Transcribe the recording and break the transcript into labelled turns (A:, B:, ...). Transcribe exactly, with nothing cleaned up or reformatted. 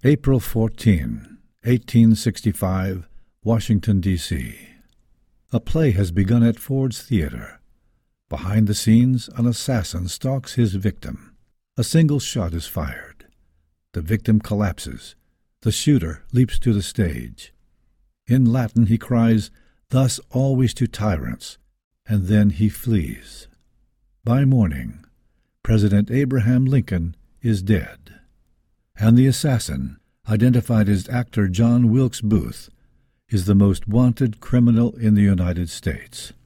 A: April fourteenth, eighteen sixty-five, Washington, D C A play has begun at Ford's Theater. Behind the scenes, an assassin stalks his victim. A single shot is fired. The victim collapses. The shooter leaps to the stage. In Latin he cries, "Thus always to tyrants," and then he flees. By morning, President Abraham Lincoln is dead, and the assassin, identified as actor John Wilkes Booth, is the most wanted criminal in the United States.